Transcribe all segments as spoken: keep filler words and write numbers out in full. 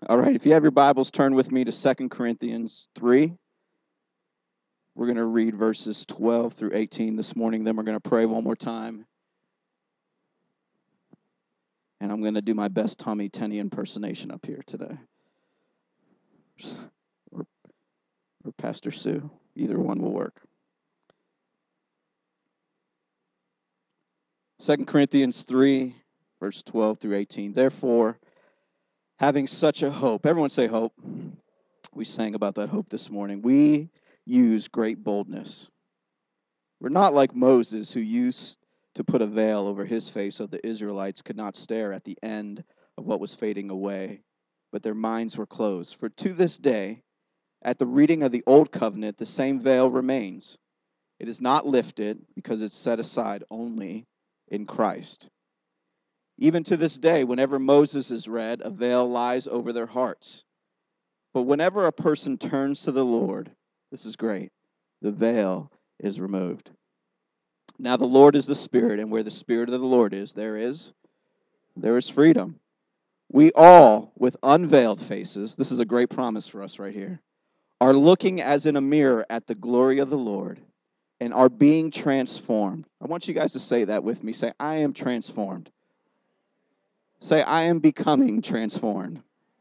All right, if you have your Bibles, turn with me to Second Corinthians three. We're going to read verses twelve through eighteen this morning. Then we're going to pray one more time. And I'm going to do my best Tommy Tenney impersonation up here today. Or, or Pastor Sue. Either one will work. Second Corinthians three, verse twelve through eighteen. Therefore, having such a hope. Everyone say hope. We sang about that hope this morning. We use great boldness. We're not like Moses, who used to put a veil over his face so the Israelites could not stare at the end of what was fading away, but their minds were closed. For to this day, at the reading of the Old Covenant, the same veil remains. It is not lifted because it's set aside only in Christ. Even to this day, whenever Moses is read, a veil lies over their hearts. But whenever a person turns to the Lord, this is great, the veil is removed. Now the Lord is the Spirit, and where the Spirit of the Lord is, there is, there is freedom. We all, with unveiled faces, this is a great promise for us right here, are looking as in a mirror at the glory of the Lord and are being transformed. I want you guys to say that with me. Say, I am transformed. Say, I am becoming transformed.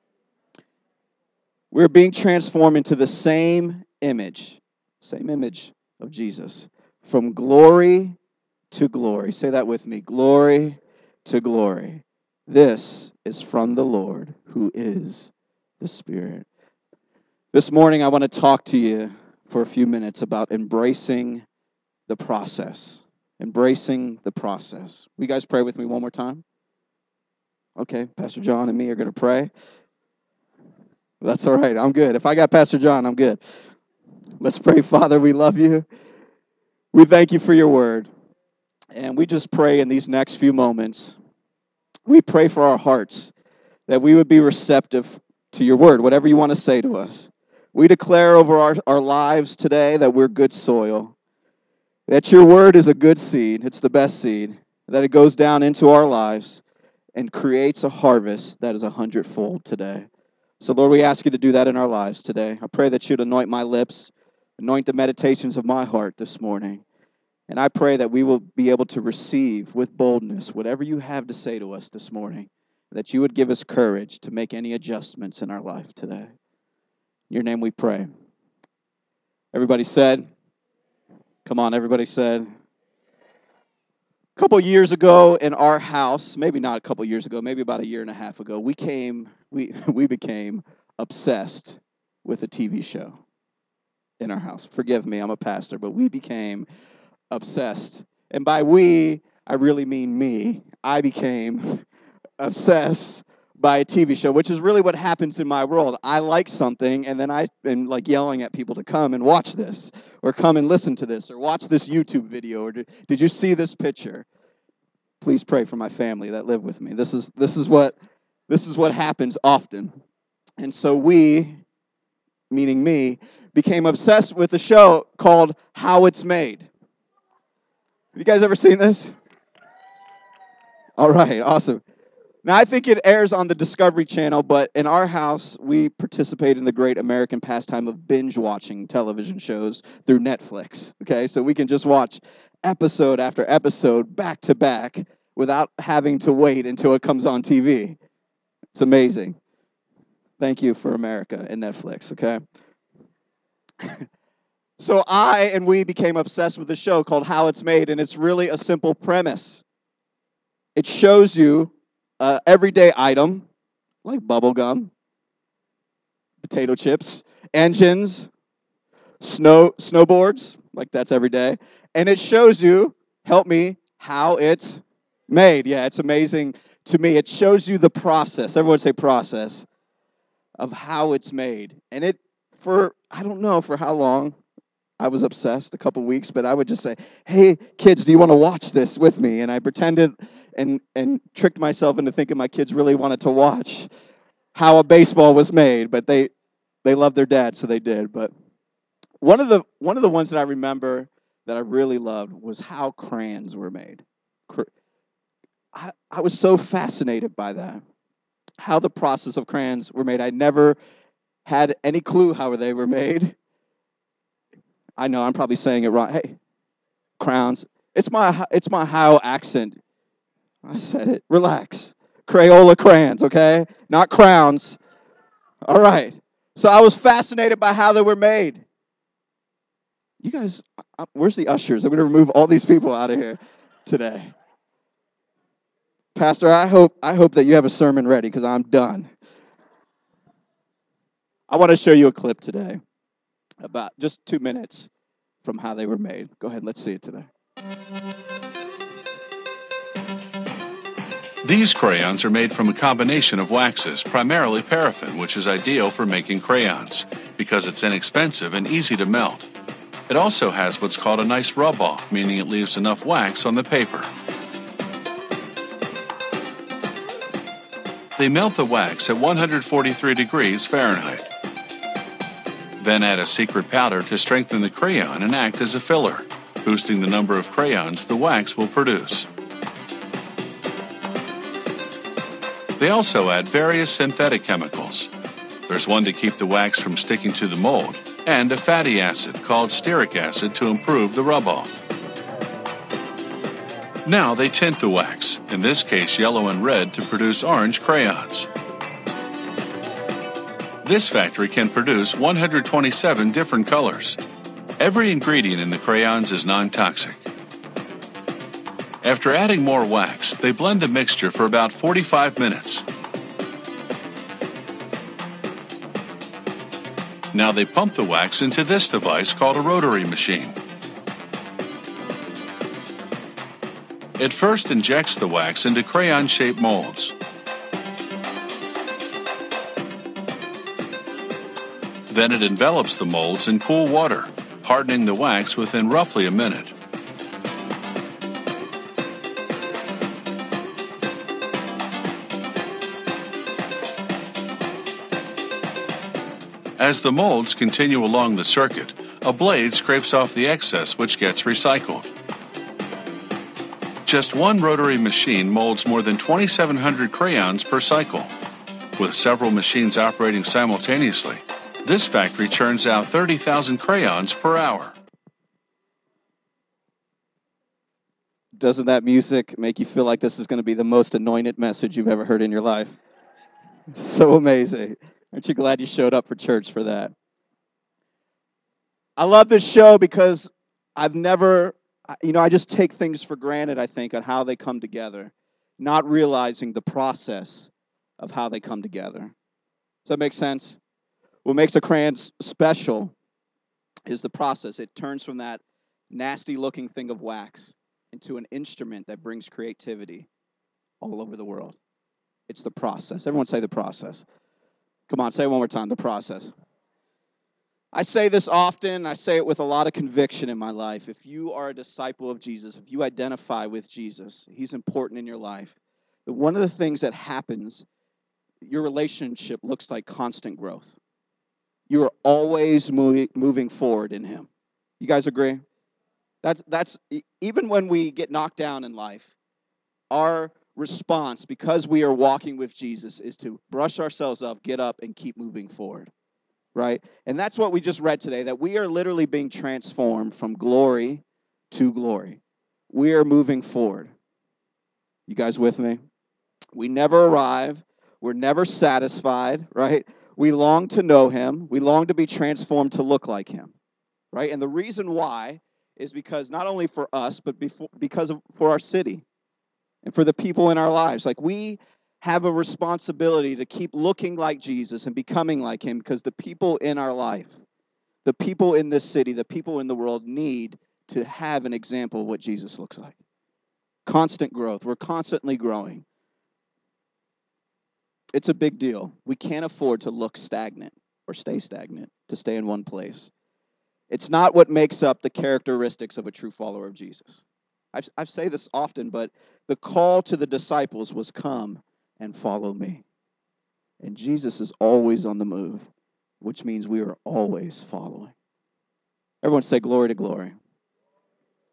We're being transformed into the same image, same image of Jesus, from glory to glory. Say that with me, glory to glory. This is from the Lord, who is the Spirit. This morning, I want to talk to you for a few minutes about embracing the process. Embracing the process. Will you guys pray with me one more time? Okay, Pastor John and me are going to pray. That's all right. I'm good. If I got Pastor John, I'm good. Let's pray. Father, we love you. We thank you for your word. And we just pray in these next few moments, we pray for our hearts that we would be receptive to your word, whatever you want to say to us. We declare over our, our lives today that we're good soil, that your word is a good seed. It's the best seed, that it goes down into our lives and creates a harvest that is a hundredfold today. So, Lord, we ask you to do that in our lives today. I pray that you'd anoint my lips, anoint the meditations of my heart this morning. And I pray that we will be able to receive with boldness whatever you have to say to us this morning, that you would give us courage to make any adjustments in our life today. In your name we pray. Everybody said, come on, everybody said. A couple years ago in our house, maybe not a couple years ago, maybe about a year and a half ago, we came, we we became obsessed with a T V show in our house. Forgive me, I'm a pastor, but we became obsessed. And by we, I really mean me. I became obsessed by a T V show, which is really what happens in my world. I like something, and then I am like yelling at people to come and watch this, or come and listen to this, or watch this YouTube video, or did, did you see this picture? Please pray for my family that live with me. This is this is what this is what happens often. And so we, meaning me, became obsessed with a show called How It's Made. Have you guys ever seen this? All right, awesome. Now, I think it airs on the Discovery Channel, but in our house, we participate in the great American pastime of binge-watching television shows through Netflix, okay? So we can just watch episode after episode back to back without having to wait until it comes on T V. It's amazing. Thank you for America and Netflix, okay? So I and we became obsessed with a show called How It's Made, and it's really a simple premise. It shows you an everyday item like bubble gum, potato chips, engines, snow snowboards, like that's every day. And it shows you, help me, how it's made. Yeah, it's amazing to me. It shows you the process. Everyone say process of how it's made. And it, for, I don't know for how long I was obsessed, a couple weeks, but I would just say, hey, kids, do you want to watch this with me? And I pretended and, and tricked myself into thinking my kids really wanted to watch how a baseball was made, but they they loved their dad, so they did. But one of the one of the ones that I remember that I really loved was how crayons were made. I, I was so fascinated by that. how the process of crayons were made. I never had any clue how they were made. I know I'm probably saying it wrong. Hey, crowns. It's my it's my Ohio accent. I said it. Relax. Crayola crayons, okay? Not crowns. All right. So I was fascinated by how they were made. You guys, uh, where's the ushers? I'm going to remove all these people out of here today. Pastor, I hope I hope that you have a sermon ready because I'm done. I want to show you a clip today about just two minutes from how they were made. Go ahead, let's see it today. These crayons are made from a combination of waxes, primarily paraffin, which is ideal for making crayons because it's inexpensive and easy to melt. It also has what's called a nice rub-off, meaning it leaves enough wax on the paper. They melt the wax at one hundred forty-three degrees Fahrenheit. Then add a secret powder to strengthen the crayon and act as a filler, boosting the number of crayons the wax will produce. They also add various synthetic chemicals. There's one to keep the wax from sticking to the mold, and a fatty acid called stearic acid to improve the rub-off. Now they tint the wax, in this case yellow and red, to produce orange crayons. This factory can produce one hundred twenty-seven different colors. Every ingredient in the crayons is non-toxic. After adding more wax, they blend the mixture for about forty-five minutes. Now they pump the wax into this device called a rotary machine. It first injects the wax into crayon-shaped molds. Then it envelops the molds in cool water, hardening the wax within roughly a minute. As the molds continue along the circuit, a blade scrapes off the excess, which gets recycled. Just one rotary machine molds more than twenty-seven hundred crayons per cycle. With several machines operating simultaneously, this factory churns out thirty thousand crayons per hour. Doesn't that music make you feel like this is going to be the most anointed message you've ever heard in your life? So amazing. Aren't you glad you showed up for church for that? I love this show because I've never, you know, I just take things for granted, I think, on how they come together, not realizing the process of how they come together. Does that make sense? What makes a crayon special is the process. It turns from that nasty-looking thing of wax into an instrument that brings creativity all over the world. It's the process. Everyone say the process. Come on, say it one more time, the process. I say this often. I say it with a lot of conviction in my life. If you are a disciple of Jesus, if you identify with Jesus, he's important in your life. But one of the things that happens, your relationship looks like constant growth. You are always moving, moving forward in him. You guys agree? That's, that's even when we get knocked down in life, our response, because we are walking with Jesus, is to brush ourselves up, get up, and keep moving forward, right? And that's what we just read today, that we are literally being transformed from glory to glory. We are moving forward. You guys with me? We never arrive. We're never satisfied, right? We long to know him. We long to be transformed to look like him, right? And the reason why is because not only for us, but before, because of for our city and for the people in our lives. Like, we have a responsibility to keep looking like Jesus and becoming like him, because the people in our life, the people in this city, the people in the world need to have an example of what Jesus looks like. Constant growth. We're constantly growing. It's a big deal. We can't afford to look stagnant or stay stagnant, to stay in one place. It's not what makes up the characteristics of a true follower of Jesus. I've, I say this often, but the call to the disciples was, come and follow me. And Jesus is always on the move, which means we are always following. Everyone say glory to glory.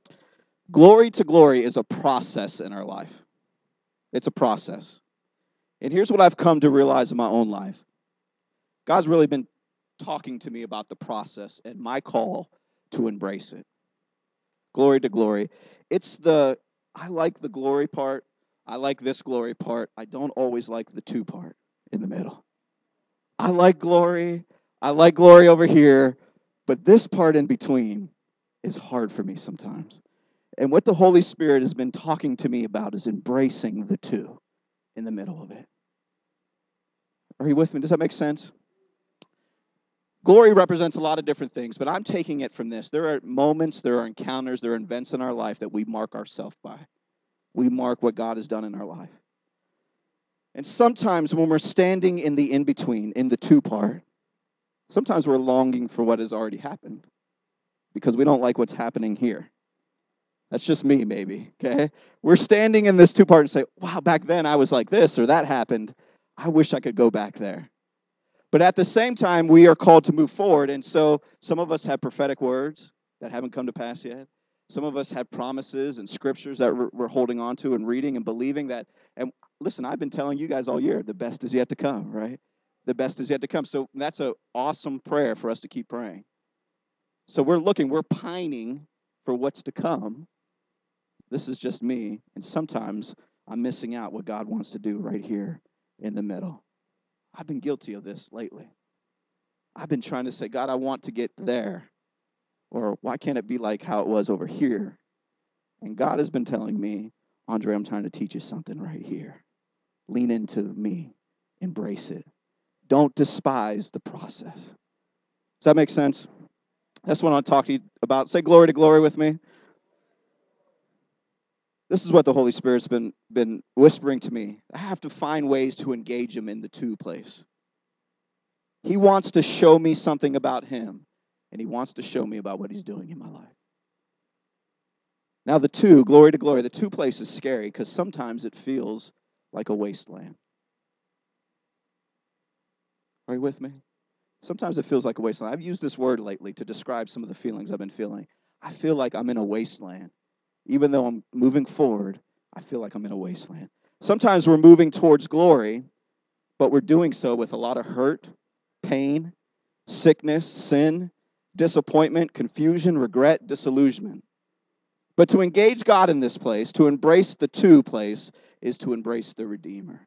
Glory to glory is a process in our life. It's a process. And here's what I've come to realize in my own life. God's really been talking to me about the process and my call to embrace it. Glory to glory. It's the, I like the glory part. I like this glory part. I don't always like the two part in the middle. I like glory. I like glory over here. But this part in between is hard for me sometimes. And what the Holy Spirit has been talking to me about is embracing the two in the middle of it. Are you with me? Does that make sense? Glory represents a lot of different things, but I'm taking it from this. There are moments, there are encounters, there are events in our life that we mark ourselves by. We mark what God has done in our life. And sometimes when we're standing in the in-between, in the two part, sometimes we're longing for what has already happened because we don't like what's happening here. That's just me, maybe, okay? We're standing in this two part and say, wow, back then I was like this or that happened. I wish I could go back there. But at the same time, we are called to move forward. And so some of us have prophetic words that haven't come to pass yet. Some of us have promises and scriptures that we're holding on to and reading and believing that. And listen, I've been telling you guys all year, the best is yet to come, right? The best is yet to come. So that's an awesome prayer for us to keep praying. So we're looking, we're pining for what's to come. This is just me. And sometimes I'm missing out what God wants to do right here in the middle. I've been guilty of this lately. I've been trying to say, God, I want to get there. Or why can't it be like how it was over here? And God has been telling me, Andre, I'm trying to teach you something right here. Lean into me. Embrace it. Don't despise the process. Does that make sense? That's what I want to talk to you about. Say glory to glory with me. This is what the Holy Spirit's been, been whispering to me. I have to find ways to engage him in the two place. He wants to show me something about him, and he wants to show me about what he's doing in my life. Now, the two, glory to glory, the two place is scary because sometimes it feels like a wasteland. Are you with me? Sometimes it feels like a wasteland. I've used this word lately to describe some of the feelings I've been feeling. I feel like I'm in a wasteland. Even though I'm moving forward, I feel like I'm in a wasteland. Sometimes we're moving towards glory, but we're doing so with a lot of hurt, pain, sickness, sin, disappointment, confusion, regret, disillusionment. But to engage God in this place, to embrace the two place, is to embrace the Redeemer.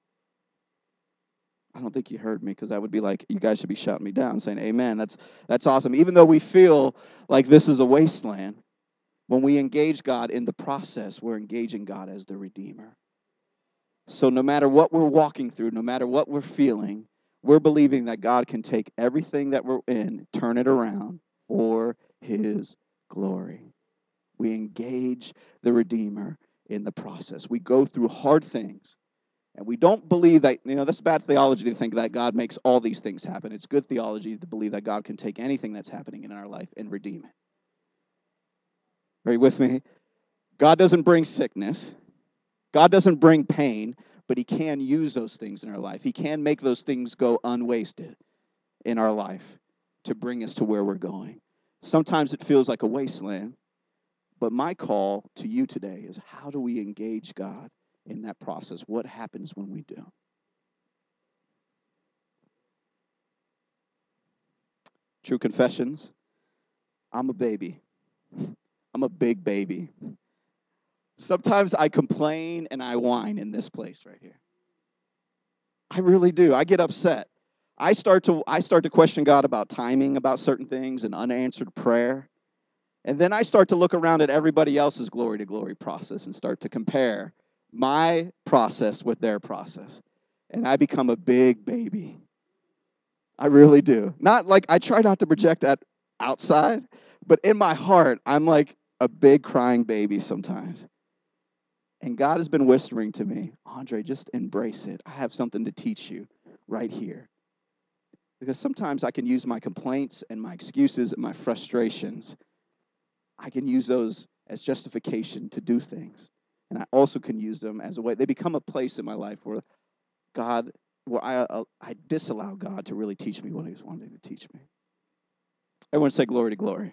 I don't think you heard me because that would be like, you guys should be shouting me down, saying, amen, that's, that's awesome. Even though we feel like this is a wasteland, when we engage God in the process, we're engaging God as the Redeemer. So no matter what we're walking through, no matter what we're feeling, we're believing that God can take everything that we're in, turn it around for his glory. We engage the Redeemer in the process. We go through hard things. And we don't believe that, you know, that's bad theology to think that God makes all these things happen. It's good theology to believe that God can take anything that's happening in our life and redeem it. Are you with me? God doesn't bring sickness. God doesn't bring pain, but he can use those things in our life. He can make those things go unwasted in our life to bring us to where we're going. Sometimes it feels like a wasteland, but my call to you today is, how do we engage God in that process? What happens when we do? True confessions, I'm a baby. I'm a big baby. Sometimes I complain and I whine in this place right here. I really do. I get upset. I start to I start to question God about timing, about certain things, and unanswered prayer. And then I start to look around at everybody else's glory to glory process and start to compare my process with their process. And I become a big baby. I really do. Not like, I try not to project that outside, but in my heart, I'm like a big crying baby sometimes. And God has been whispering to me, Andre, just embrace it. I have something to teach you right here. Because sometimes I can use my complaints and my excuses and my frustrations. I can use those as justification to do things. And I also can use them as a way. They become a place in my life where God, where I, uh, I disallow God to really teach me what he's wanting to teach me. Everyone say glory to glory.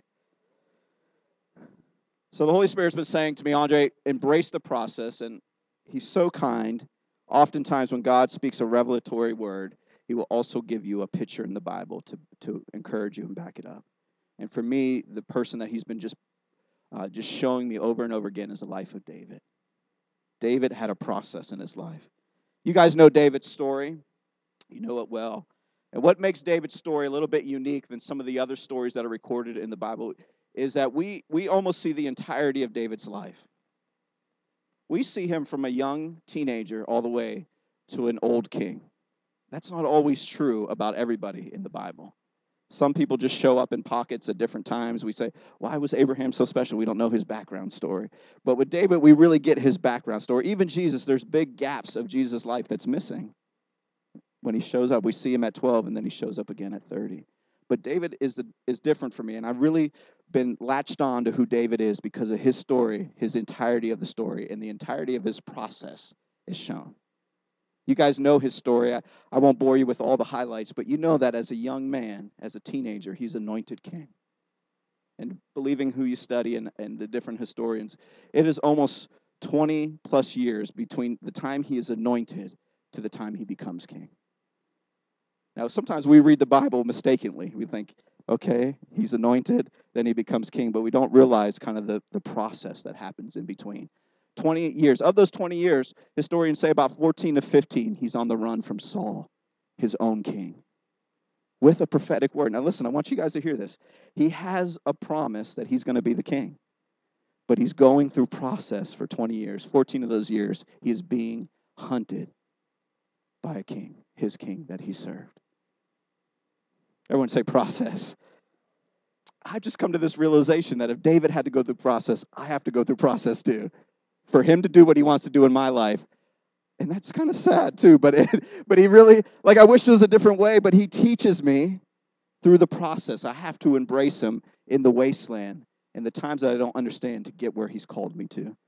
So the Holy Spirit's been saying to me, Andre, embrace the process. And he's so kind. Oftentimes, when God speaks a revelatory word, he will also give you a picture in the Bible to, to encourage you and back it up. And for me, the person that he's been just uh, just showing me over and over again is the life of David. David had a process in his life. You guys know David's story. You know it well. And what makes David's story a little bit unique than some of the other stories that are recorded in the Bible is that we, we almost see the entirety of David's life. We see him from a young teenager all the way to an old king. That's not always true about everybody in the Bible. Some people just show up in pockets at different times. We say, why was Abraham so special? We don't know his background story. But with David, we really get his background story. Even Jesus, there's big gaps of Jesus' life that's missing. When he shows up, we see him at twelve, and then he shows up again at thirty. But David is, the, is different for me, and I've really been latched on to who David is because of his story, his entirety of the story, and the entirety of his process is shown. You guys know his story. I, I won't bore you with all the highlights, but you know that as a young man, as a teenager, he's anointed king. And believing who you study and, and the different historians, it is almost twenty plus years between the time he is anointed to the time he becomes king. Now, sometimes we read the Bible mistakenly. We think, okay, he's anointed, then he becomes king, but we don't realize kind of the, the process that happens in between. twenty years. Of those twenty years, historians say about fourteen to fifteen, he's on the run from Saul, his own king, with a prophetic word. Now listen, I want you guys to hear this. He has a promise that he's going to be the king, but he's going through process for twenty years. fourteen of those years, he is being hunted by a king, his king that he served. Everyone say process. I've just come to this realization that if David had to go through process, I have to go through process too. For him to do what he wants to do in my life. And that's kind of sad too, but it, but he really, like I wish it was a different way, but he teaches me through the process. I have to embrace him in the wasteland and the times that I don't understand to get where he's called me to.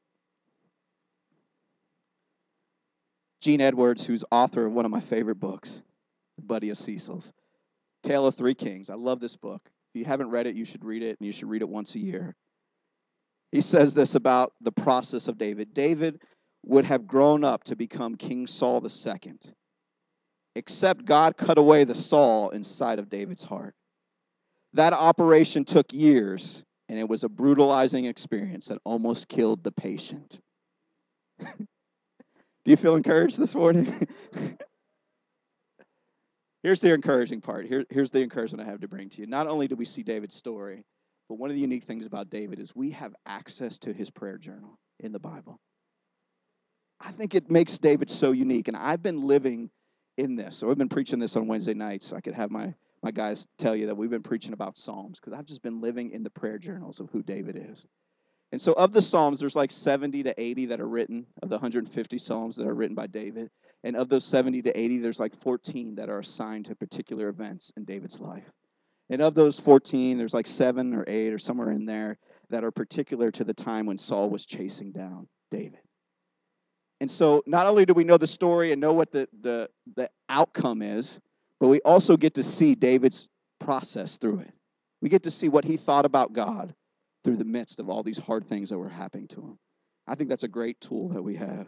Gene Edwards, who's author of one of my favorite books, buddy of Cecil's, Tale of Three Kings. I love this book. If you haven't read it, you should read it, and you should read it once a year. He says this about the process of David. David would have grown up to become King Saul the Second, except God cut away the Saul inside of David's heart. That operation took years, and it was a brutalizing experience that almost killed the patient. Do you feel encouraged this morning? Here's the encouraging part. Here, here's the encouragement I have to bring to you. Not only do we see David's story, but one of the unique things about David is we have access to his prayer journal in the Bible. I think it makes David so unique, and I've been living in this. So I've been preaching this on Wednesday nights. I could have my, my guys tell you that we've been preaching about Psalms because I've just been living in the prayer journals of who David is. And so of the Psalms, there's like seventy to eighty that are written, of the one hundred fifty Psalms that are written by David. And of those seventy to eighty, there's like fourteen that are assigned to particular events in David's life. And of those fourteen, there's like seven or eight or somewhere in there that are particular to the time when Saul was chasing down David. And so not only do we know the story and know what the, the, the outcome is, but we also get to see David's process through it. We get to see what he thought about God through the midst of all these hard things that were happening to him. I think that's a great tool that we have.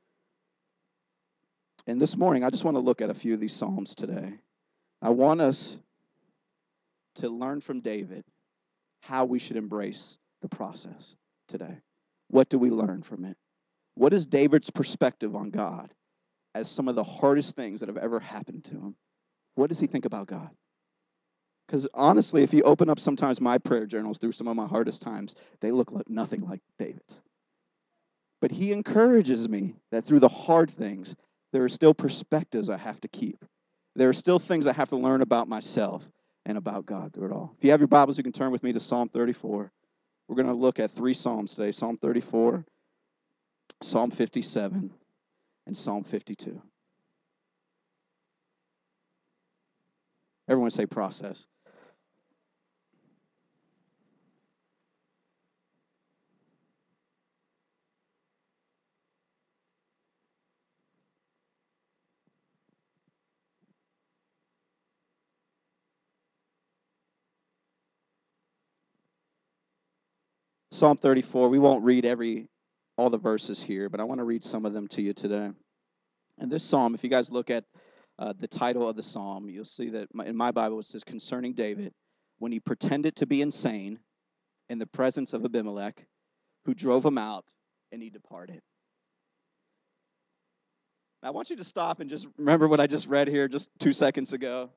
And this morning, I just want to look at a few of these Psalms today. I want us to learn from David how we should embrace the process today. What do we learn from it? What is David's perspective on God as some of the hardest things that have ever happened to him? What does he think about God? Because honestly, if you open up sometimes my prayer journals through some of my hardest times, they look like nothing like David's. But he encourages me that through the hard things, there are still perspectives I have to keep. There are still things I have to learn about myself and about God through it all. If you have your Bibles, you can turn with me to Psalm thirty-four. We're going to look at three Psalms today, Psalm thirty-four, Psalm fifty-seven, and Psalm fifty-two. Everyone say process. Psalm thirty-four, we won't read every all the verses here, but I want to read some of them to you today. And this psalm, if you guys look at uh, the title of the psalm, you'll see that my, in my Bible it says concerning David, when he pretended to be insane in the presence of Abimelech, who drove him out, and he departed. Now, I want you to stop and just remember what I just read here just two seconds ago.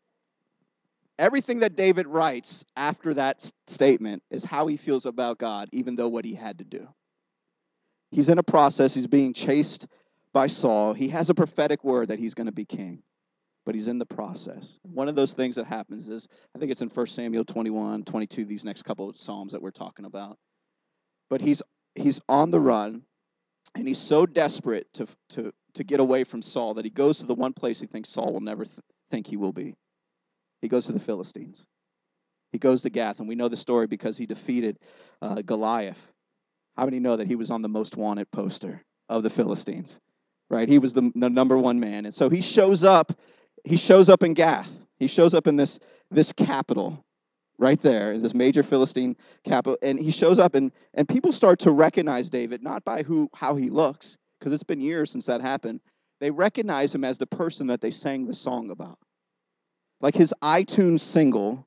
Everything that David writes after that statement is how he feels about God, even though what he had to do. He's in a process. He's being chased by Saul. He has a prophetic word that he's going to be king, but he's in the process. One of those things that happens is, I think it's in First Samuel twenty-one, twenty-two, these next couple of Psalms that we're talking about. But he's he's on the run, and he's so desperate to, to, to get away from Saul that he goes to the one place he thinks Saul will never th- think he will be. He goes to the Philistines. He goes to Gath, and we know the story because he defeated uh, Goliath. How many know that he was on the most wanted poster of the Philistines? Right? He was the, the number one man. And so he shows up, he shows up in Gath. He shows up in this, this capital right there, in this major Philistine capital. And he shows up, and, and people start to recognize David, not by who how he looks, because it's been years since that happened. They recognize him as the person that they sang the song about. Like his iTunes single,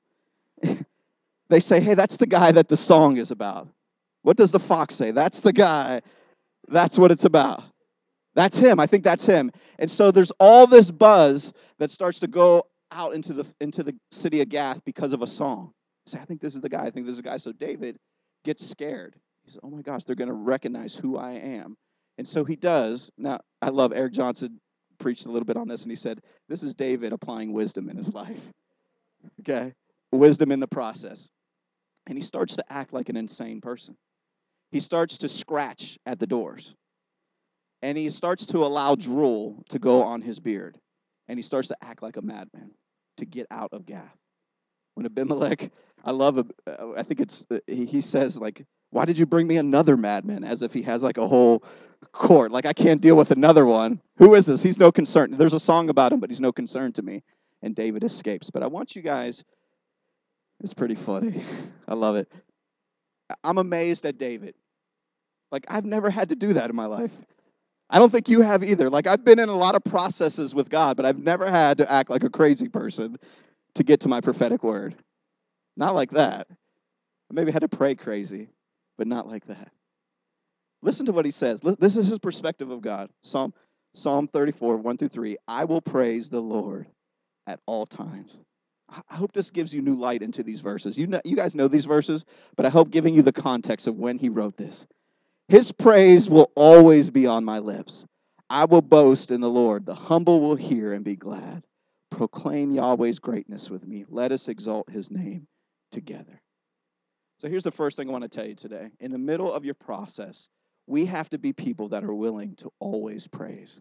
they say, hey, that's the guy that the song is about. What does the fox say? That's the guy. That's what it's about. That's him. I think that's him. And so there's all this buzz that starts to go out into the into the city of Gath because of a song. Say, I think this is the guy. I think this is the guy. So David gets scared. He says, oh my gosh, they're going to recognize who I am. And so he does. Now, I love Eric Johnson preached a little bit on this, and he said, this is David applying wisdom in his life. Okay? Wisdom in the process. And he starts to act like an insane person. He starts to scratch at the doors. And he starts to allow drool to go on his beard. And he starts to act like a madman to get out of Gath. When Abimelech, I love, uh, I think it's, uh, he, he says, like, why did you bring me another madman? As if he has like a whole court. Like, I can't deal with another one. Who is this? He's no concern. There's a song about him, but he's no concern to me. And David escapes. But I want you guys, it's pretty funny. I love it. I'm amazed at David. Like, I've never had to do that in my life. I don't think you have either. Like, I've been in a lot of processes with God, but I've never had to act like a crazy person to get to my prophetic word. Not like that. I maybe had to pray crazy, but not like that. Listen to what he says. This is his perspective of God. Psalm, Psalm thirty-four, one through three. I will praise the Lord at all times. I hope this gives you new light into these verses. You know, you guys know these verses, but I hope giving you the context of when he wrote this. His praise will always be on my lips. I will boast in the Lord. The humble will hear and be glad. Proclaim Yahweh's greatness with me. Let us exalt his name together. So here's the first thing I want to tell you today. In the middle of your process, we have to be people that are willing to always praise.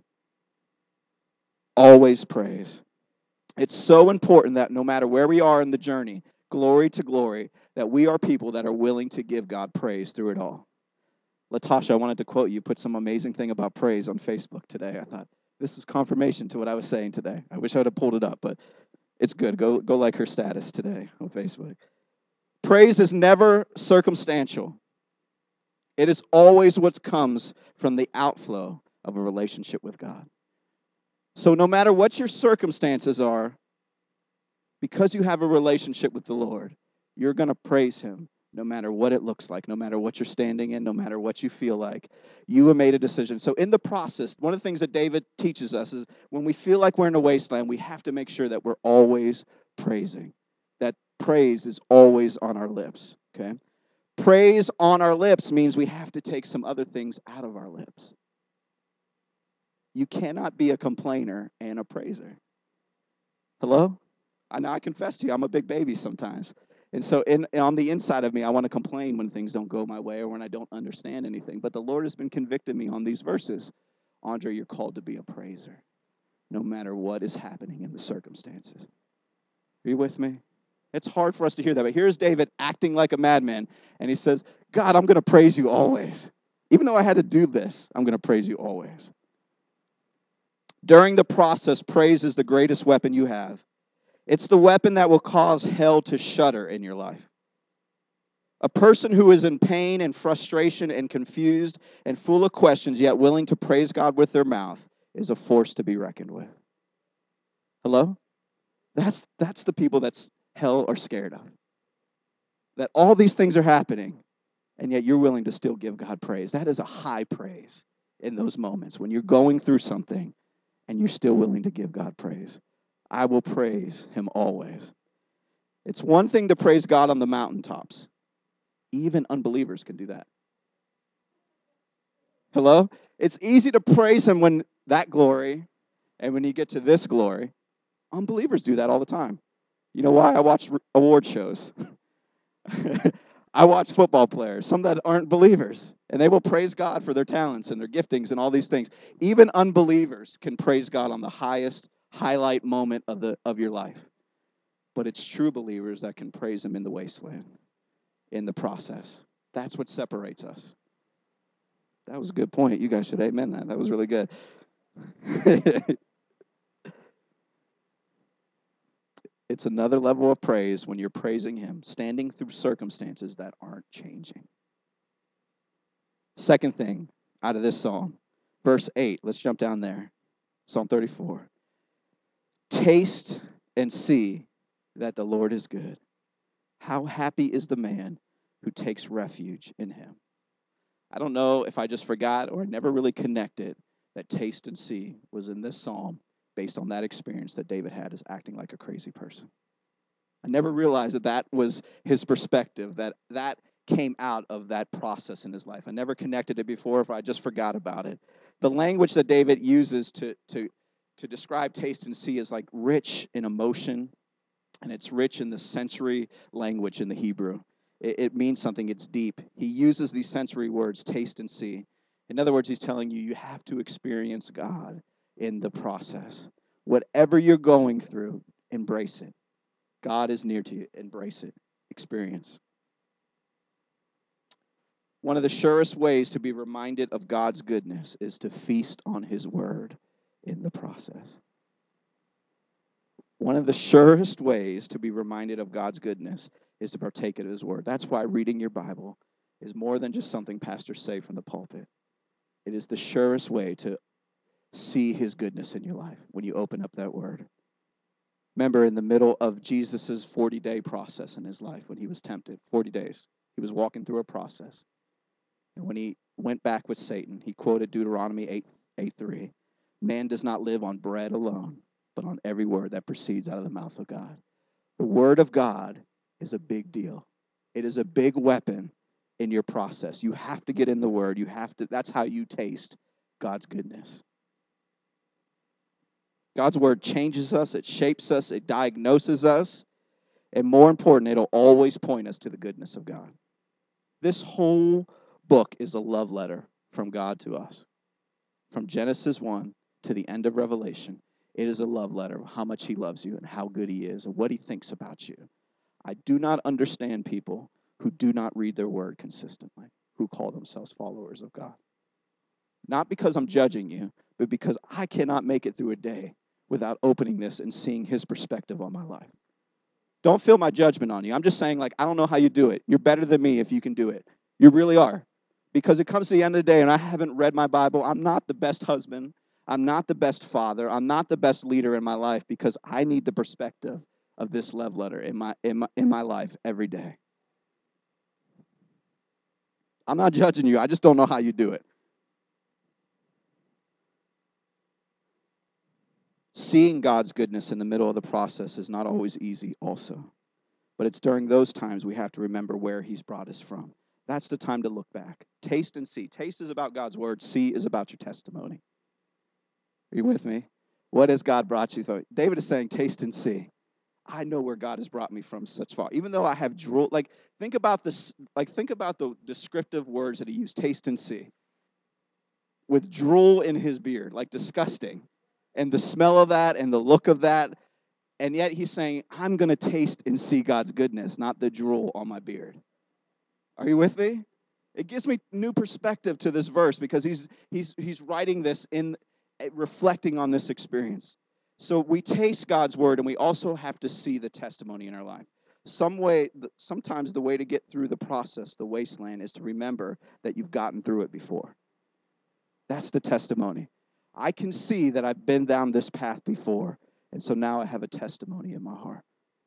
Always praise. It's so important that no matter where we are in the journey, glory to glory, that we are people that are willing to give God praise through it all. Latasha, I wanted to quote you, put some amazing thing about praise on Facebook today. I thought this was confirmation to what I was saying today. I wish I would have pulled it up, but it's good. Go, go like her status today on Facebook. Praise is never circumstantial. It is always what comes from the outflow of a relationship with God. So no matter what your circumstances are, because you have a relationship with the Lord, you're going to praise him no matter what it looks like, no matter what you're standing in, no matter what you feel like. You have made a decision. So in the process, one of the things that David teaches us is when we feel like we're in a wasteland, we have to make sure that we're always praising. That praise is always on our lips, okay? Praise on our lips means we have to take some other things out of our lips. You cannot be a complainer and a praiser. Hello? I know I confess to you, I'm a big baby sometimes. And so in, on the inside of me, I want to complain when things don't go my way or when I don't understand anything. But the Lord has been convicting me on these verses. Andre, you're called to be a praiser, no matter what is happening in the circumstances. Are you with me? It's hard for us to hear that. But here's David acting like a madman. And he says, God, I'm going to praise you always. Even though I had to do this, I'm going to praise you always. During the process, praise is the greatest weapon you have. It's the weapon that will cause hell to shudder in your life. A person who is in pain and frustration and confused and full of questions, yet willing to praise God with their mouth, is a force to be reckoned with. Hello? That's that's the people that's hell are scared of. That all these things are happening, and yet you're willing to still give God praise. That is a high praise in those moments when you're going through something and you're still willing to give God praise. I will praise him always. It's one thing to praise God on the mountaintops. Even unbelievers can do that. Hello? It's easy to praise him when that glory, and when you get to this glory, unbelievers do that all the time. You know why? I watch award shows. I watch football players, some that aren't believers, and they will praise God for their talents and their giftings and all these things. Even unbelievers can praise God on the highest highlight moment of the of your life. But it's true believers that can praise him in the wasteland, in the process. That's what separates us. That was a good point. You guys should amen that. That was really good. It's another level of praise when you're praising him, standing through circumstances that aren't changing. Second thing out of this psalm, verse eight. Let's jump down there. Psalm thirty-four. Taste and see that the Lord is good. How happy is the man who takes refuge in him. I don't know if I just forgot or never really connected that taste and see was in this psalm based on that experience that David had as acting like a crazy person. I never realized that that was his perspective, that that came out of that process in his life. I never connected it before if I just forgot about it. The language that David uses to, to, to describe taste and see is like rich in emotion, and it's rich in the sensory language in the Hebrew. It, it means something, it's deep. He uses these sensory words, taste and see. In other words, he's telling you, you have to experience God in the process. Whatever you're going through, embrace it. God is near to you. Embrace it. Experience. One of the surest ways to be reminded of God's goodness is to feast on his word in the process. One of the surest ways to be reminded of God's goodness is to partake of his word. That's why reading your Bible is more than just something pastors say from the pulpit. It is the surest way to see his goodness in your life when you open up that word. Remember, in the middle of Jesus' forty-day process in his life, when he was tempted, forty days, he was walking through a process. And when he went back with Satan, he quoted Deuteronomy eight, eight three. Man does not live on bread alone, but on every word that proceeds out of the mouth of God. The word of God is a big deal. It is a big weapon in your process. You have to get in the word. You have to, that's how you taste God's goodness. God's word changes us, it shapes us, it diagnoses us, and more important, it'll always point us to the goodness of God. This whole book is a love letter from God to us. From Genesis one to the end of Revelation, it is a love letter of how much he loves you and how good he is and what he thinks about you. I do not understand people who do not read their word consistently, who call themselves followers of God. Not because I'm judging you, but because I cannot make it through a day without opening this and seeing his perspective on my life. Don't feel my judgment on you. I'm just saying, like, I don't know how you do it. You're better than me if you can do it. You really are. Because it comes to the end of the day and I haven't read my Bible. I'm not the best husband. I'm not the best father. I'm not the best leader in my life because I need the perspective of this love letter in my, in my, in my life every day. I'm not judging you. I just don't know how you do it. Seeing God's goodness in the middle of the process is not always easy also. But it's during those times we have to remember where he's brought us from. That's the time to look back. Taste and see. Taste is about God's word. See is about your testimony. Are you with me? What has God brought you through? David is saying, taste and see. I know where God has brought me from such far. Even though I have drool, like think about this, like think about the descriptive words that he used, taste and see. With drool in his beard, like disgusting. And the smell of that and the look of that. And yet he's saying, I'm going to taste and see God's goodness, not the drool on my beard. Are you with me? It gives me new perspective to this verse because he's he's he's writing this in reflecting on this experience. So we taste God's word and we also have to see the testimony in our life. Some way, sometimes the way to get through the process, the wasteland, is to remember that you've gotten through it before. That's the testimony. I can see that I've been down this path before. And so now I have a testimony in my heart.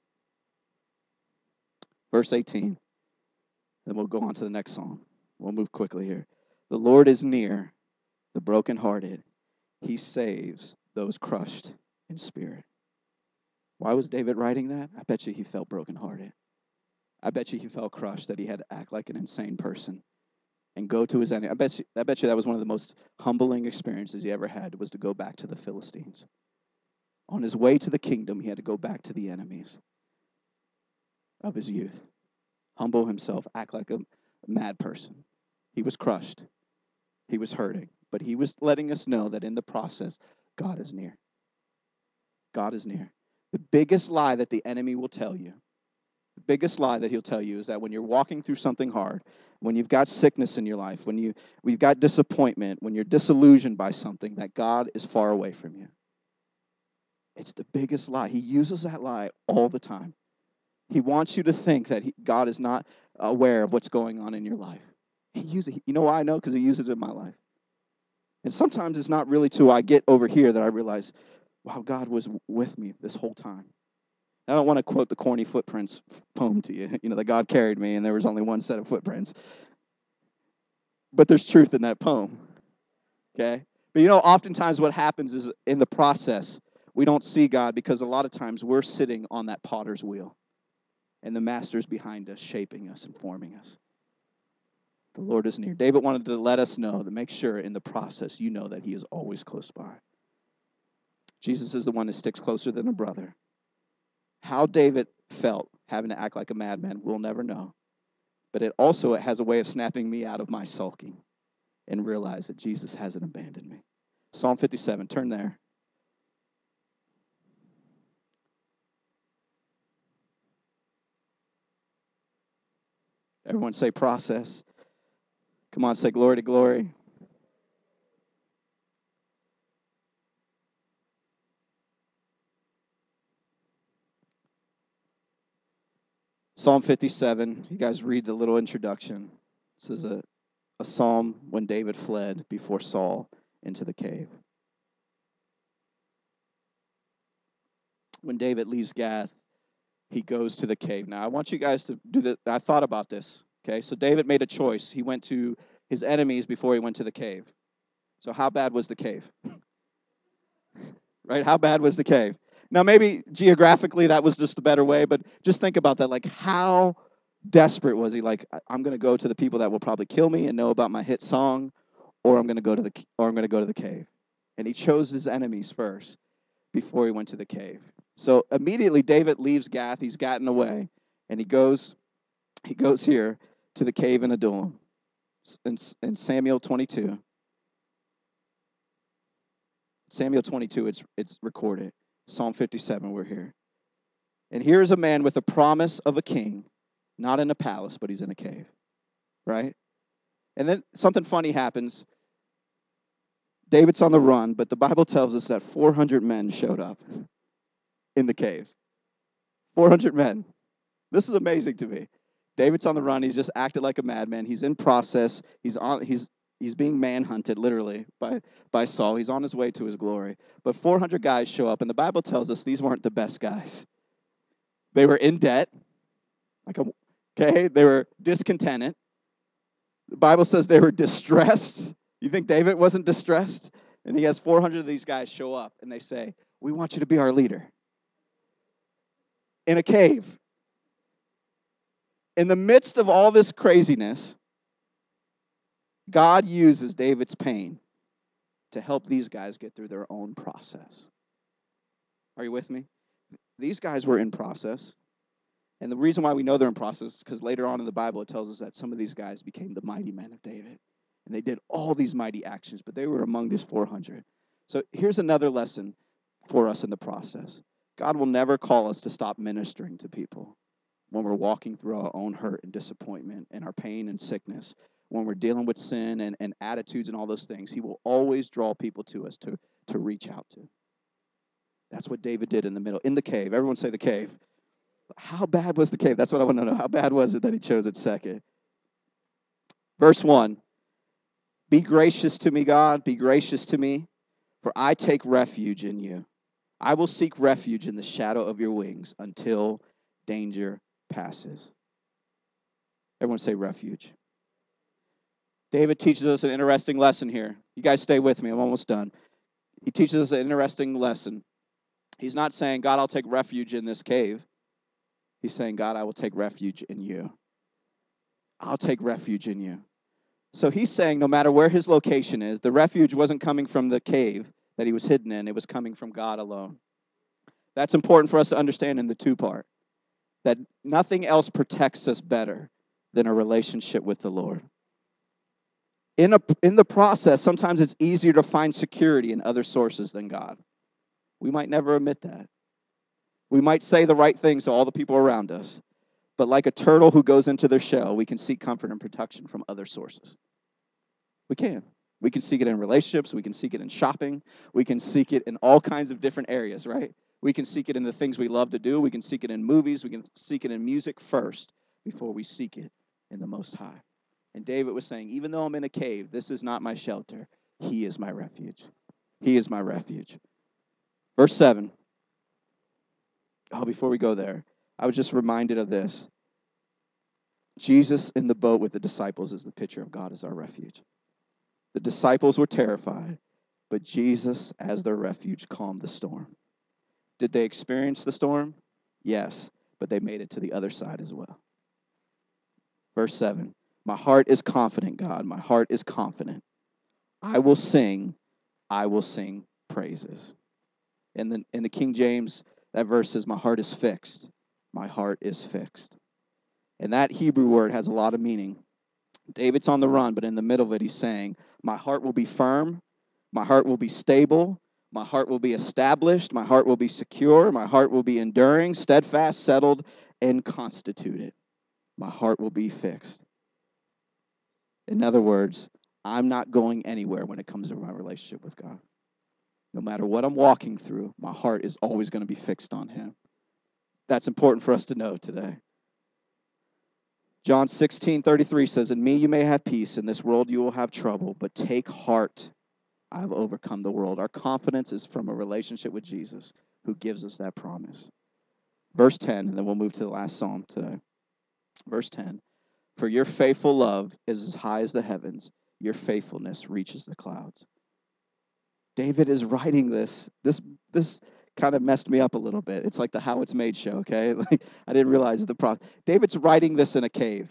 Verse eighteen. Then we'll go on to the next song. We'll move quickly here. The Lord is near the brokenhearted. He saves those crushed in spirit. Why was David writing that? I bet you he felt brokenhearted. I bet you he felt crushed that he had to act like an insane person and go to his enemy. I bet you, I bet you that was one of the most humbling experiences he ever had, was to go back to the Philistines. On his way to the kingdom, he had to go back to the enemies of his youth. Humble himself, act like a mad person. He was crushed. He was hurting. But he was letting us know that in the process, God is near. God is near. The biggest lie that the enemy will tell you, the biggest lie that he'll tell you is that when you're walking through something hard, when you've got sickness in your life, when you, we've got disappointment, when you're disillusioned by something, that God is far away from you. It's the biggest lie. He uses that lie all the time. He wants you to think that he, God is not aware of what's going on in your life. He uses it. You know why I know? Because he used it in my life. And sometimes it's not really till I get over here that I realize, wow, God was with me this whole time. I don't want to quote the corny footprints poem to you, you know, that God carried me and there was only one set of footprints. But there's truth in that poem, okay? But you know, oftentimes what happens is in the process, we don't see God because a lot of times we're sitting on that potter's wheel and the master's behind us, shaping us and forming us. The Lord is near. David wanted to let us know, to make sure in the process you know that he is always close by. Jesus is the one that sticks closer than a brother. How David felt having to act like a madman, we'll never know. But it also it has a way of snapping me out of my sulking and realize that Jesus hasn't abandoned me. Psalm fifty-seven, turn there. Everyone say process. Come on, say glory to glory. Psalm fifty-seven, you guys read the little introduction. This is a, a psalm when David fled before Saul into the cave. When David leaves Gath, he goes to the cave. Now, I want you guys to do that. I thought about this, okay? So David made a choice. He went to his enemies before he went to the cave. So how bad was the cave? Right? How bad was the cave? Now, maybe geographically that was just a better way, but just think about that. Like, how desperate was he? Like, I'm going to go to the people that will probably kill me and know about my hit song, or I'm going to go to the or I'm going to go to the cave. And he chose his enemies first before he went to the cave. So immediately David leaves Gath. He's gotten away, and he goes he goes here to the cave in Adullam. In, in Samuel twenty-two. Samuel twenty-two, it's it's recorded. Psalm fifty-seven, we're here. And here is a man with a promise of a king, not in a palace, but he's in a cave, right? And then something funny happens. David's on the run, but the Bible tells us that four hundred men showed up in the cave. four hundred men. This is amazing to me. David's on the run. He's just acted like a madman. He's in process. He's on. He's he's being manhunted, literally, by, by Saul. He's on his way to his glory. But four hundred guys show up, and the Bible tells us these weren't the best guys. They were in debt. Like a, okay, they were discontented. The Bible says they were distressed. You think David wasn't distressed? And he has four hundred of these guys show up, and they say, "We want you to be our leader." In a cave. In the midst of all this craziness, God uses David's pain to help these guys get through their own process. Are you with me? These guys were in process. And the reason why we know they're in process is because later on in the Bible it tells us that some of these guys became the mighty men of David. And they did all these mighty actions, but they were among these four hundred. So here's another lesson for us in the process. God will never call us to stop ministering to people when we're walking through our own hurt and disappointment and our pain and sickness, when we're dealing with sin and, and attitudes and all those things. He will always draw people to us to, to reach out to. That's what David did in the middle, in the cave. Everyone say the cave. How bad was the cave? That's what I want to know. How bad was it that he chose it second? Verse one, be gracious to me, God, be gracious to me, For I take refuge in you. I will seek refuge in the shadow of your wings until danger passes. Everyone say refuge. David teaches us an interesting lesson here. You guys stay with me. I'm almost done. He teaches us an interesting lesson. He's not saying, God, I'll take refuge in this cave. He's saying, God, I will take refuge in you. I'll take refuge in you. So he's saying no matter where his location is, the refuge wasn't coming from the cave that he was hidden in. It was coming from God alone. That's important for us to understand in the two part, that nothing else protects us better than a relationship with the Lord. In, a, in the process, sometimes it's easier to find security in other sources than God. We might never admit that. We might say the right things to all the people around us, but like a turtle who goes into their shell, we can seek comfort and protection from other sources. We can. We can seek it in relationships. We can seek it in shopping. We can seek it in all kinds of different areas, right? We can seek it in the things we love to do. We can seek it in movies. We can seek it in music first before we seek it in the Most High. And David was saying, even though I'm in a cave, this is not my shelter. He is my refuge. He is my refuge. Verse seven. Oh, before we go there, I was just reminded of this. Jesus in the boat with the disciples is the picture of God as our refuge. The disciples were terrified, but Jesus, as their refuge, calmed the storm. Did they experience the storm? Yes, but they made it to the other side as well. Verse seven. My heart is confident, God. My heart is confident. I will sing. I will sing praises. In the, in the King James, that verse says, my heart is fixed. My heart is fixed. And that Hebrew word has a lot of meaning. David's on the run, but in the middle of it, he's saying, my heart will be firm. My heart will be stable. My heart will be established. My heart will be secure. My heart will be enduring, steadfast, settled, and constituted. My heart will be fixed. In other words, I'm not going anywhere when it comes to my relationship with God. No matter what I'm walking through, my heart is always going to be fixed on him. That's important for us to know today. John sixteen thirty-three says, in me you may have peace. In this world you will have trouble, but take heart. I have overcome the world. Our confidence is from a relationship with Jesus who gives us that promise. Verse ten, and then we'll move to the last psalm today. Verse ten, for your faithful love is as high as the heavens. Your faithfulness reaches the clouds. David is writing this. This this kind of messed me up a little bit. It's like the How It's Made show, okay? Like I didn't realize the process. David's writing this in a cave.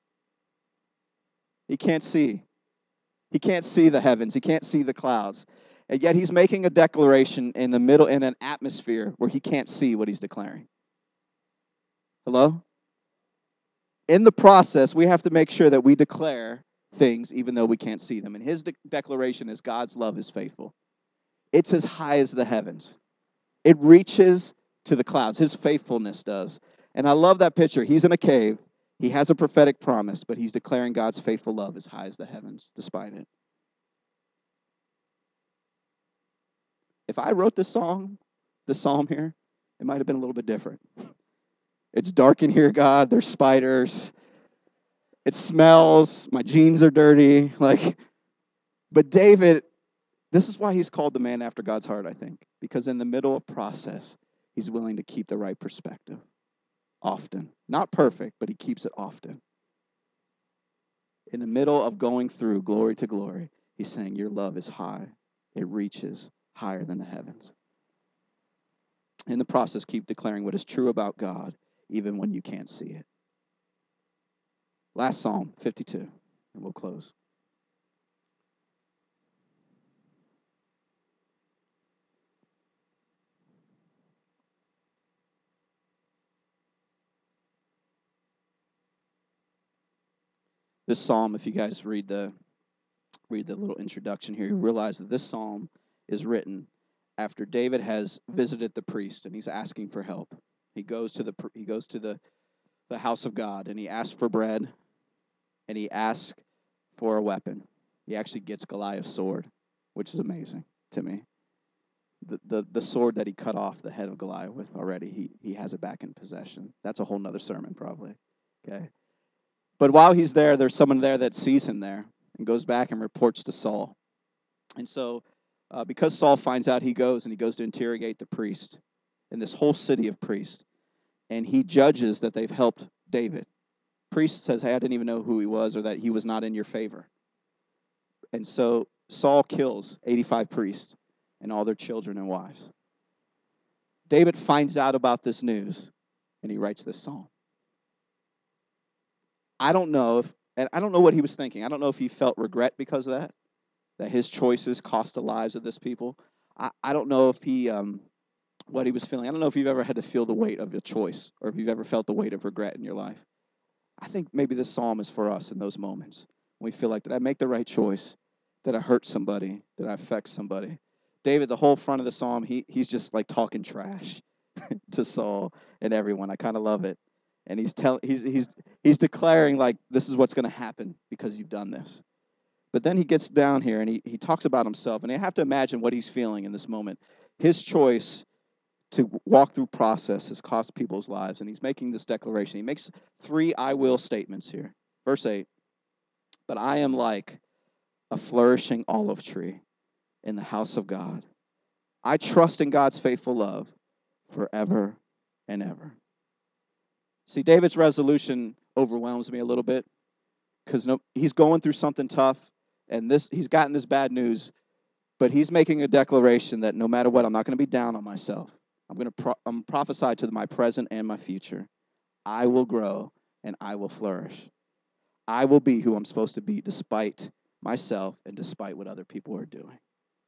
He can't see. He can't see the heavens. He can't see the clouds. And yet he's making a declaration in the middle, in an atmosphere where he can't see what he's declaring. Hello? In the process, we have to make sure that we declare things even though we can't see them. And his de- declaration is God's love is faithful. It's as high as the heavens. It reaches to the clouds. His faithfulness does. And I love that picture. He's in a cave. He has a prophetic promise, but he's declaring God's faithful love as high as the heavens, despite it. If I wrote this song, this psalm here, it might have been a little bit different. It's dark in here, God. There's spiders. It smells. My jeans are dirty. Like, but David, this is why he's called the man after God's heart, I think. Because in the middle of process, he's willing to keep the right perspective. Often. Not perfect, but he keeps it often. In the middle of going through glory to glory, he's saying, your love is high. It reaches higher than the heavens. In the process, keep declaring what is true about God, even when you can't see it. Last Psalm, fifty-two, and we'll close. This psalm, if you guys read the read the little introduction here, you realize that this psalm is written after David has visited the priest and he's asking for help. He goes to the he goes to the, the house of God and he asks for bread and he asks for a weapon. He actually gets Goliath's sword, which is amazing to me. The, the the sword that he cut off the head of Goliath with already, he he has it back in possession. That's a whole nother sermon probably. Okay. But while he's there, there's someone there that sees him there and goes back and reports to Saul. And so Uh, because Saul finds out, he goes and he goes to interrogate the priest in this whole city of priests. And he judges that they've helped David. Priest says, hey, I didn't even know who he was or that he was not in your favor. And so Saul kills eighty-five priests and all their children and wives. David finds out about this news, and he writes this psalm. I don't know if, and I don't know what he was thinking. I don't know if he felt regret because of that, that his choices cost the lives of this people. I, I don't know if he, um, what he was feeling. I don't know if you've ever had to feel the weight of a choice or if you've ever felt the weight of regret in your life. I think maybe this psalm is for us in those moments when we feel like, did I make the right choice? Did I hurt somebody? Did I affect somebody? David, the whole front of the psalm, he he's just like talking trash to Saul and everyone. I kind of love it. And he's telling he's he's he's declaring like this is what's going to happen because you've done this. But then he gets down here and he, he talks about himself, and I have to imagine what he's feeling in this moment. His choice to walk through process has cost people's lives, and he's making this declaration. He makes three I will statements here. Verse eight, but I am like a flourishing olive tree in the house of God. I trust in God's faithful love forever and ever. See, David's resolution overwhelms me a little bit because no, he's going through something tough, and this he's gotten this bad news, but he's making a declaration that no matter what, I'm not going to be down on myself. I'm going to pro- I'm prophesy to my present and my future. I will grow and I will flourish. I will be who I'm supposed to be despite myself and despite what other people are doing.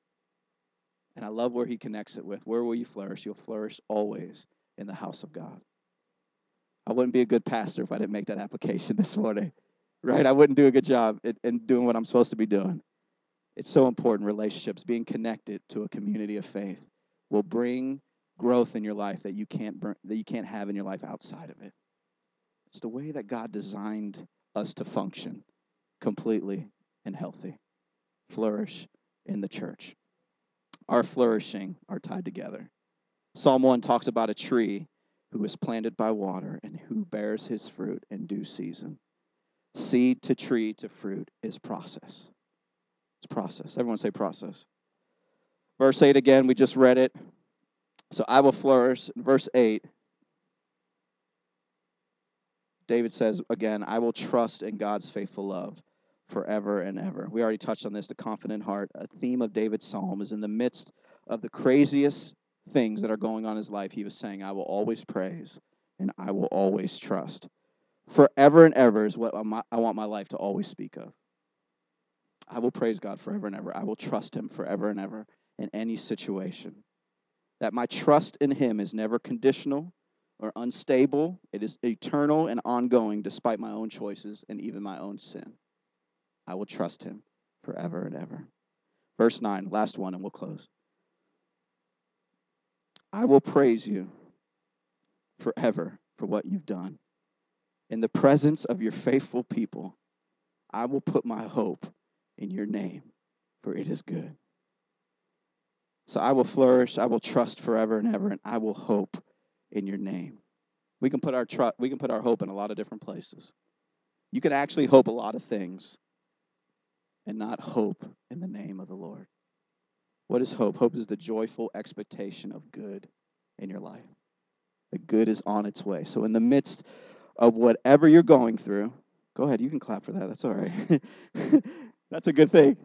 And I love where he connects it with, where will you flourish? You'll flourish always in the house of God. I wouldn't be a good pastor if I didn't make that application this morning, right? I wouldn't do a good job in, in doing what I'm supposed to be doing. It's so important, relationships, being connected to a community of faith will bring growth in your life that you can't bring, that you can't have in your life outside of it. It's the way that God designed us to function completely and healthy, flourish in the church. Our flourishing are tied together. Psalm one talks about a tree who is planted by water and who bears his fruit in due season. Seed to tree to fruit is process. It's process. Everyone say process. Verse eight again, we just read it. So I will flourish. Verse eight, David says again, I will trust in God's faithful love forever and ever. We already touched on this, the confident heart. A theme of David's psalm is in the midst of the craziest things that are going on in his life. He was saying, I will always praise and I will always trust. Forever and ever is what I want my life to always speak of. I will praise God forever and ever. I will trust him forever and ever in any situation. That my trust in him is never conditional or unstable. It is eternal and ongoing despite my own choices and even my own sin. I will trust him forever and ever. Verse nine, last one, and we'll close. I will praise you forever for what you've done. In the presence of your faithful people, I will put my hope in your name, for it is good. So I will flourish, I will trust forever and ever, and I will hope in your name. We can put our tr- we can put our hope in a lot of different places. You can actually hope a lot of things and not hope in the name of the Lord. What is hope? Hope is the joyful expectation of good in your life. The good is on its way. So in the midst of whatever you're going through, go ahead, you can clap for that. That's all right. That's a good thing.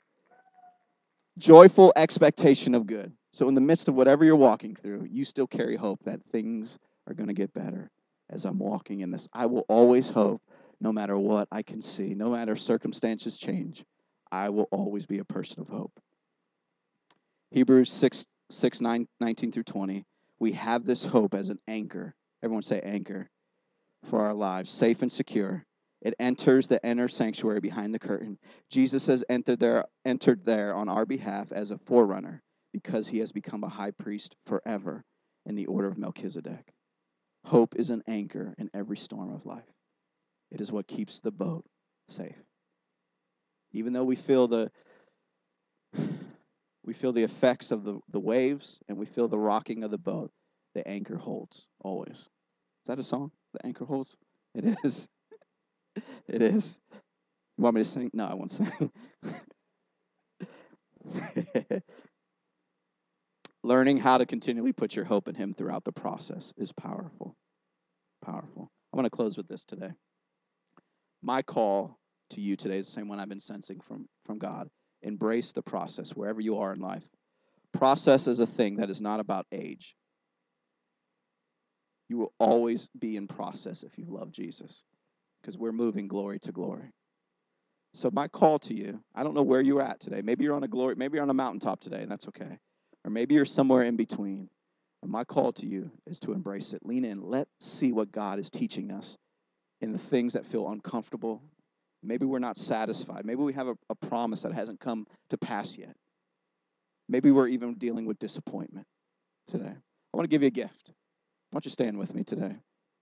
Joyful expectation of good. So in the midst of whatever you're walking through, you still carry hope that things are going to get better as I'm walking in this. I will always hope, no matter what I can see, no matter circumstances change, I will always be a person of hope. Hebrews six, six, nine, nineteen through twenty. We have this hope as an anchor. Everyone say anchor for our lives, safe and secure. It enters the inner sanctuary behind the curtain. Jesus has entered there, entered there on our behalf as a forerunner because he has become a high priest forever in the order of Melchizedek. Hope is an anchor in every storm of life. It is what keeps the boat safe. Even though we feel the we feel the effects of the, the waves and we feel the rocking of the boat, the anchor holds always. Is that a song? The anchor holds? It is. It is. You want me to sing? No, I won't sing. learning how to continually put your hope in him throughout the process is powerful. Powerful. I want to close with this today. My call to you today is the same one I've been sensing from, from God. Embrace the process wherever you are in life. Process is a thing that is not about age. You will always be in process if you love Jesus, because we're moving glory to glory. So my call to you, I don't know where you're at today. Maybe you're on a glory, maybe you're on a mountaintop today, and that's okay. Or maybe you're somewhere in between. And my call to you is to embrace it. Lean in. Let's see what God is teaching us in the things that feel uncomfortable. Maybe we're not satisfied. Maybe we have a, a promise that hasn't come to pass yet. Maybe we're even dealing with disappointment today. I want to give you a gift. Why don't you stand with me today?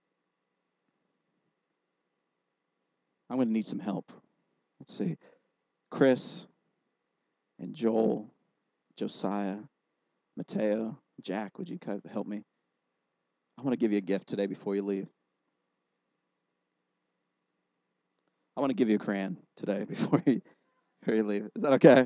I'm going to need some help. Let's see. Chris and Joel, Josiah, Mateo, Jack, would you help me? I want to give you a gift today before you leave. I want to give you a crayon today before you, before you leave. Is that okay?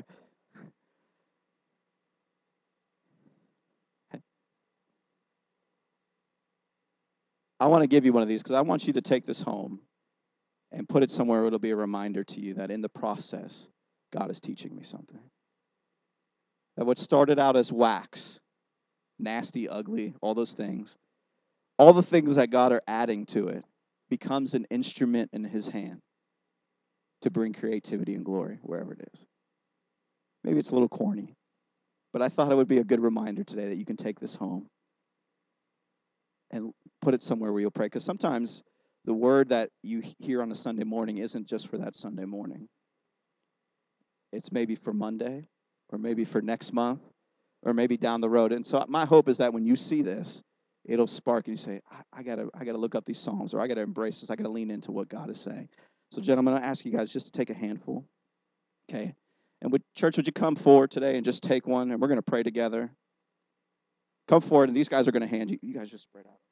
I want to give you one of these because I want you to take this home and put it somewhere where it'll be a reminder to you that in the process, God is teaching me something. That what started out as wax, nasty, ugly, all those things, all the things that God are adding to it becomes an instrument in his hand to bring creativity and glory wherever it is. Maybe it's a little corny, but I thought it would be a good reminder today that you can take this home and put it somewhere where you'll pray. Because sometimes the word that you hear on a Sunday morning isn't just for that Sunday morning. It's maybe for Monday, or maybe for next month, or maybe down the road. And so my hope is that when you see this, it'll spark and you say, I, I gotta I gotta look up these Psalms, or I gotta embrace this, I gotta lean into what God is saying. So gentlemen, I ask you guys just to take a handful. Okay. And would church, would you come forward today and just take one, and we're gonna pray together. Come forward, and these guys are gonna hand you. You guys just spread out.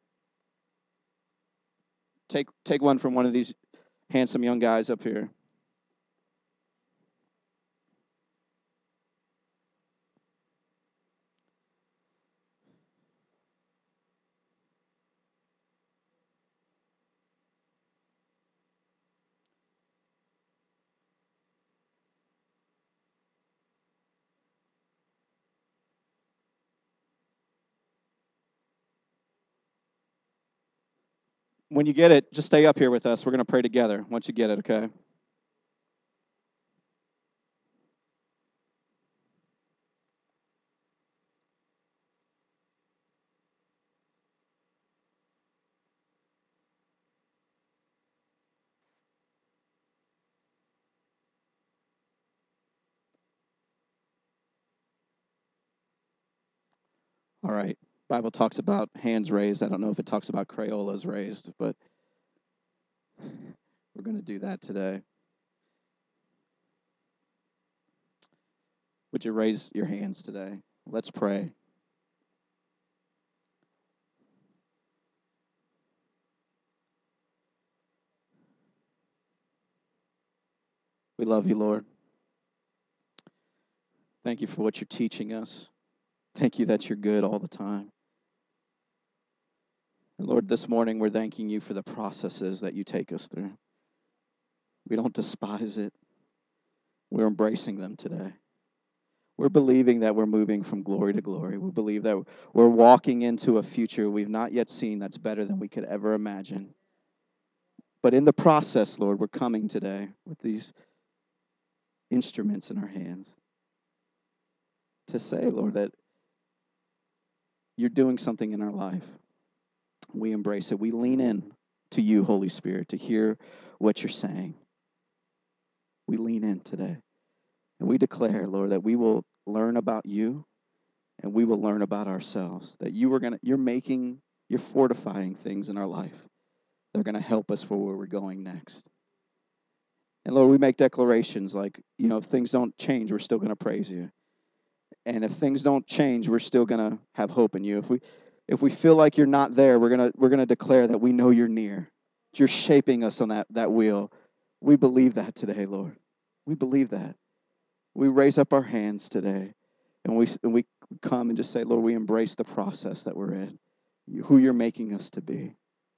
Take take one from one of these handsome young guys up here. When you get it, just stay up here with us. We're going to pray together once you get it, okay? All right. Bible talks about hands raised. I don't know if it talks about Crayolas raised, but we're going to do that today. Would you raise your hands today? Let's pray. We love you, Lord. Thank you for what you're teaching us. Thank you that you're good all the time. And Lord, this morning we're thanking you for the processes that you take us through. We don't despise it. We're embracing them today. We're believing that we're moving from glory to glory. We believe that we're walking into a future we've not yet seen that's better than we could ever imagine. But in the process, Lord, we're coming today with these instruments in our hands to say, Lord, that you're doing something in our life. We embrace it. We lean in to you, Holy Spirit, to hear what you're saying. We lean in today. And we declare, Lord, that we will learn about you and we will learn about ourselves. That you are gonna, you're making, you're fortifying things in our life. They're going to help us for where we're going next. And Lord, we make declarations like, you know, if things don't change, we're still going to praise you. And if things don't change, we're still going to have hope in you. If we if we feel like you're not there, we're going to we're going to declare that we know you're near. You're shaping us on that that wheel. We believe that today, Lord. We believe that. We raise up our hands today And we, and we come and just say, Lord, we embrace the process that we're in, who you're making us to be.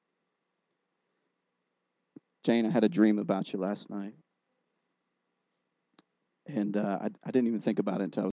Jane, I had a dream about you last night. And uh, I, I didn't even think about it until I was